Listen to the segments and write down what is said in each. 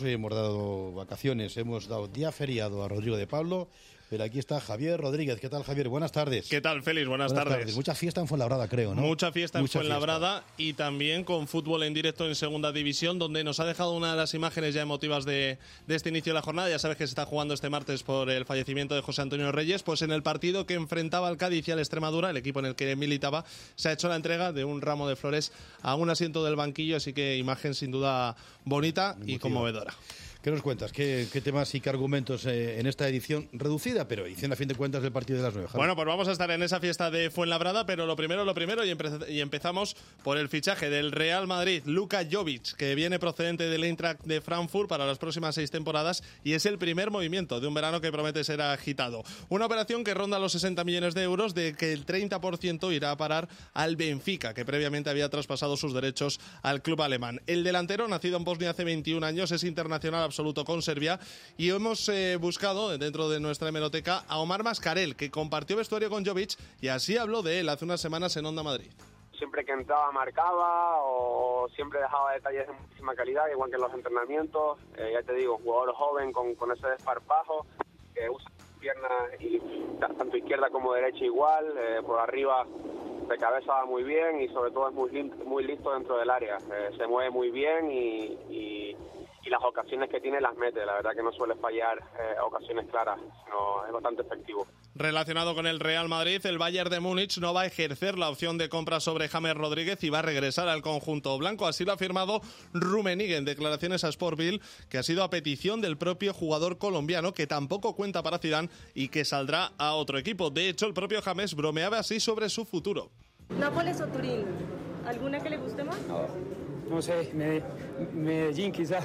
Hoy hemos dado vacaciones, hemos dado día feriado a Rodrigo de Pablo, pero aquí está Javier Rodríguez. ¿Qué tal, Javier? Buenas tardes. ¿Qué tal, Félix? Buenas tardes. Mucha fiesta en Fuenlabrada, creo, ¿no? Mucha fiesta en Fuenlabrada y también con fútbol en directo en Segunda División, donde nos ha dejado una de las imágenes ya emotivas de este inicio de la jornada. Ya sabes que se está jugando este martes por el fallecimiento de José Antonio Reyes. Pues en el partido que enfrentaba al Cádiz y al Extremadura, el equipo en el que militaba, se ha hecho la entrega de un ramo de flores a un asiento del banquillo, así que imagen sin duda bonita y conmovedora. ¿Qué nos cuentas? ¿Qué temas y qué argumentos en esta edición reducida, pero edición a fin de cuentas del partido de las 9? Bueno, pues vamos a estar en esa fiesta de Fuenlabrada, pero lo primero, y empezamos por el fichaje del Real Madrid, Luka Jovic, que viene procedente del Eintracht de Frankfurt para las próximas 6 temporadas y es el primer movimiento de un verano que promete ser agitado. Una operación que ronda los 60 millones de euros, de que el 30% irá a parar al Benfica, que previamente había traspasado sus derechos al club alemán. El delantero, nacido en Bosnia hace 21 años, es internacional absoluto con Serbia y hemos buscado dentro de nuestra hemeroteca a Omar Mascarell, que compartió vestuario con Jovic y así habló de él hace unas semanas en Onda Madrid. Siempre que entraba marcaba o siempre dejaba detalles de muchísima calidad, igual que en los entrenamientos. Ya te digo, un jugador joven con ese desparpajo que usa piernas y tanto izquierda como derecha igual, por arriba de cabeza va muy bien y sobre todo es muy listo dentro del área. Se mueve muy bien y las ocasiones que tiene las mete. La verdad que no suele fallar ocasiones claras, sino es bastante efectivo. Relacionado con el Real Madrid, el Bayern de Múnich no va a ejercer la opción de compra sobre James Rodríguez y va a regresar al conjunto blanco. Así lo ha afirmado Rummenigge en declaraciones a Sportbill, que ha sido a petición del propio jugador colombiano, que tampoco cuenta para Zidane y que saldrá a otro equipo. De hecho, el propio James bromeaba así sobre su futuro. ¿Nápoles o Turín? ¿Alguna que le guste más? No sé, Medellín quizás.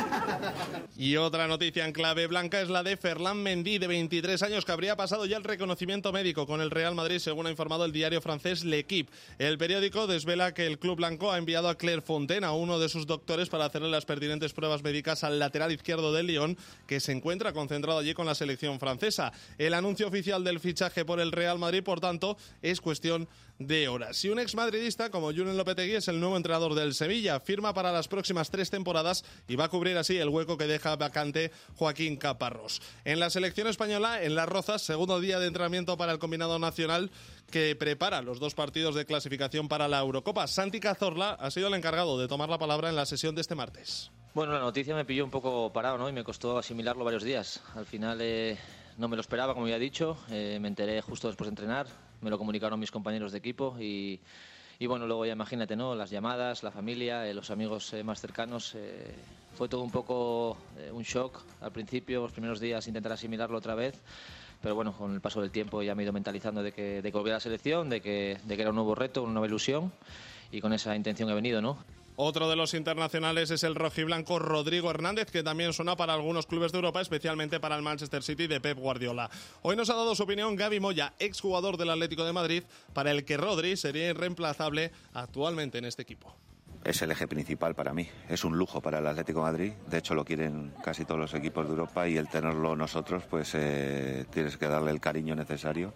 Y otra noticia en clave blanca es la de Ferland Mendy, de 23 años, que habría pasado ya el reconocimiento médico con el Real Madrid, según ha informado el diario francés L'Equipe. El periódico desvela que el club blanco ha enviado a Clairefontaine, a uno de sus doctores, para hacerle las pertinentes pruebas médicas al lateral izquierdo del Lyon, que se encuentra concentrado allí con la selección francesa. El anuncio oficial del fichaje por el Real Madrid, por tanto, es cuestión de horas. Y un exmadridista como Julen Lopetegui es el nuevo entrenador del Sevilla. Firma para las próximas 3 temporadas y va a cubrir así el hueco que deja vacante Joaquín Caparrós. En la selección española, en Las Rozas, segundo día de entrenamiento para el combinado nacional que prepara los 2 partidos de clasificación para la Eurocopa. Santi Cazorla ha sido el encargado de tomar la palabra en la sesión de este martes. Bueno, la noticia me pilló un poco parado, ¿no? Y me costó asimilarlo varios días. Al final no me lo esperaba, como ya he dicho. Me enteré justo después de entrenar. Me lo comunicaron mis compañeros de equipo y bueno, luego ya imagínate, ¿no? Las llamadas, la familia, los amigos más cercanos. Fue todo un poco un shock al principio, los primeros días intentar asimilarlo otra vez. Pero bueno, con el paso del tiempo ya me he ido mentalizando de que volviera a la selección, de que era un nuevo reto, una nueva ilusión y con esa intención he venido, ¿no? Otro de los internacionales es el rojiblanco Rodrigo Hernández, que también suena para algunos clubes de Europa, especialmente para el Manchester City de Pep Guardiola. Hoy nos ha dado su opinión Gaby Moya, exjugador del Atlético de Madrid, para el que Rodri sería irreemplazable actualmente en este equipo. Es el eje principal para mí, es un lujo para el Atlético de Madrid, de hecho lo quieren casi todos los equipos de Europa y el tenerlo nosotros pues tienes que darle el cariño necesario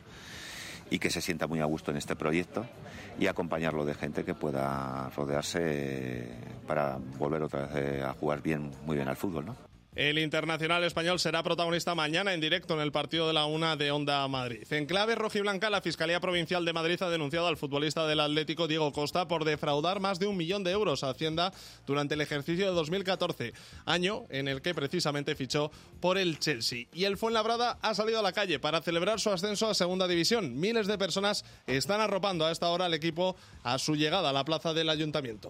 y que se sienta muy a gusto en este proyecto y acompañarlo de gente que pueda rodearse para volver otra vez a jugar muy bien al fútbol, ¿no? El internacional español será protagonista mañana en directo en el partido de la 1 de Onda Madrid. En clave rojiblanca, la Fiscalía Provincial de Madrid ha denunciado al futbolista del Atlético Diego Costa por defraudar más de 1 millón de euros a Hacienda durante el ejercicio de 2014, año en el que precisamente fichó por el Chelsea. Y el Fuenlabrada ha salido a la calle para celebrar su ascenso a Segunda División. Miles de personas están arropando a esta hora al equipo a su llegada a la plaza del Ayuntamiento.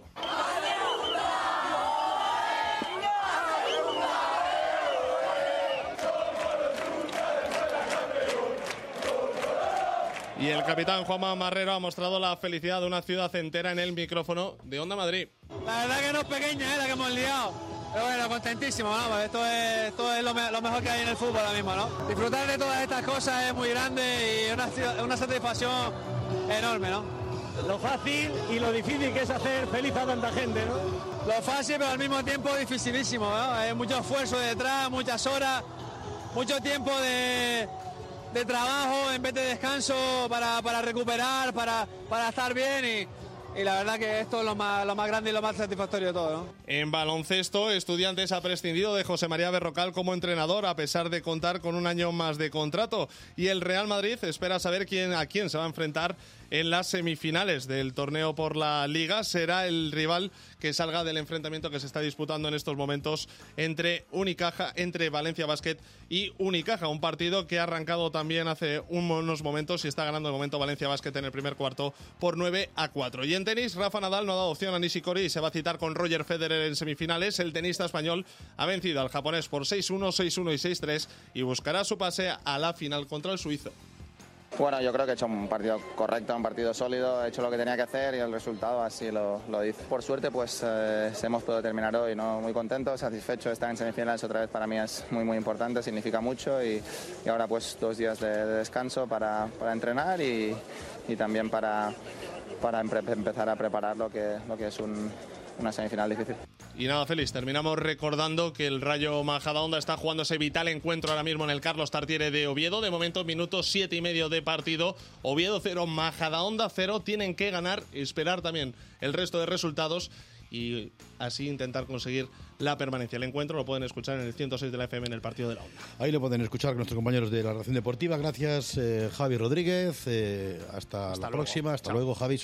Y el capitán Juanma Marrero ha mostrado la felicidad de una ciudad entera en el micrófono de Onda Madrid. La verdad que no es pequeña, la que hemos liado. Pero bueno, contentísimo, ¿no? Esto es lo mejor que hay en el fútbol ahora mismo, ¿no? Disfrutar de todas estas cosas es muy grande y una satisfacción enorme, ¿no? Lo fácil y lo difícil que es hacer feliz a tanta gente, ¿no? Lo fácil, pero al mismo tiempo dificilísimo, ¿no? Hay mucho esfuerzo detrás, muchas horas, mucho tiempo de trabajo en vez de descanso para recuperar, para estar bien y la verdad que esto es lo más grande y lo más satisfactorio de todo, ¿no? En baloncesto, Estudiantes ha prescindido de José María Berrocal como entrenador a pesar de contar con un año más de contrato, y el Real Madrid espera saber a quién se va a enfrentar en las semifinales del torneo por la Liga. Será el rival que salga del enfrentamiento que se está disputando en estos momentos entre Valencia Basket y Unicaja, un partido que ha arrancado también hace unos momentos y está ganando de momento Valencia Basket en el primer cuarto por 9-4. Y en tenis, Rafa Nadal no ha dado opción a Nishikori y se va a citar con Roger Federer en semifinales. El tenista español ha vencido al japonés por 6-1, 6-1 y 6-3 y buscará su pase a la final contra el suizo. Bueno, yo creo que he hecho un partido correcto, un partido sólido, he hecho lo que tenía que hacer y el resultado así lo dice. Por suerte, pues hemos podido terminar hoy, ¿no? Muy contento, satisfecho. Estar en semifinales otra vez para mí es muy, muy importante, significa mucho y ahora pues 2 días de descanso para entrenar y también para empezar a preparar lo que es una semifinal difícil. Y nada, Félix, terminamos recordando que el Rayo Majadahonda está jugando ese vital encuentro ahora mismo en el Carlos Tartiere de Oviedo. De momento, minutos 7,5 de partido. Oviedo 0, Majadahonda 0. Tienen que ganar, esperar también el resto de resultados y así intentar conseguir la permanencia. El encuentro lo pueden escuchar en el 106 de la FM en el partido de la Onda. Ahí lo pueden escuchar con nuestros compañeros de la redacción deportiva. Gracias, Javi Rodríguez. Hasta la próxima. Hasta luego, Javi.